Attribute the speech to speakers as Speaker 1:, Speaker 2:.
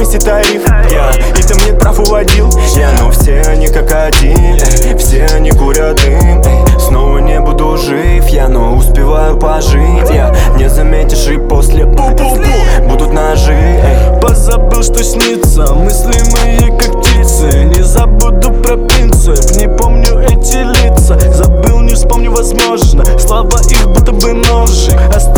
Speaker 1: повысить тариф. И ты мне прав уводил. Но все они как один, все они курят дым. Снова не буду жив я, но успеваю пожить. Не заметишь и после будут ножи.
Speaker 2: Позабыл, что снится, мысли мои как птицы. Не забуду про принцип, не помню эти лица. Забыл, не вспомню, возможно, слова их будто бы ножик.